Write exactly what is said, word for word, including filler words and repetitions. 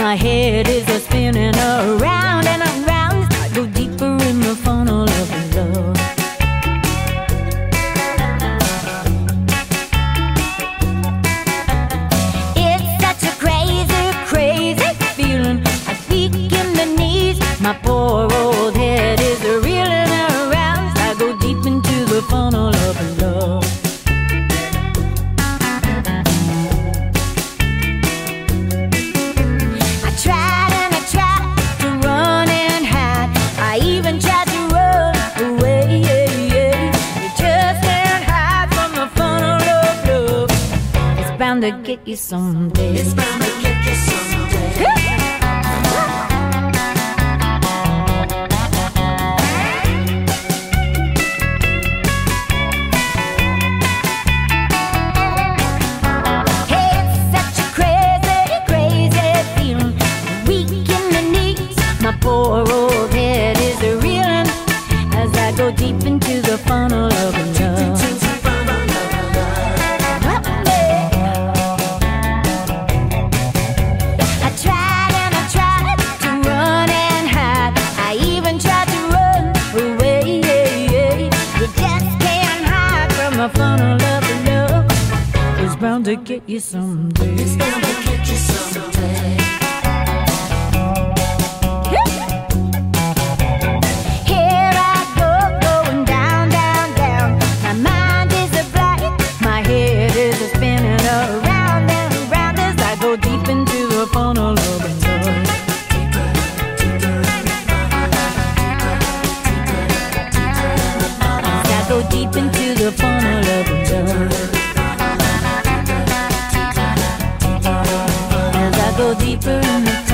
My head is a spinning around and around. I go deeper in the funnel of love. It's such a crazy, crazy feeling. I peak in the knees. My poor old head is reeling around. I go deep into the funnel of love. To get you someday. It's bound to get you someday. Hey, it's such a crazy, crazy feeling. Weak in the knees. My poor old head is reeling as I go deep into the funnel of love. Bound to get you someday. It's bound to get you someday. Here I go, going down, down, down. My mind is a black, my head is a spinning around and around as I go deep into the funnel of love. As I go deep into the funnel of love. Go deeper in the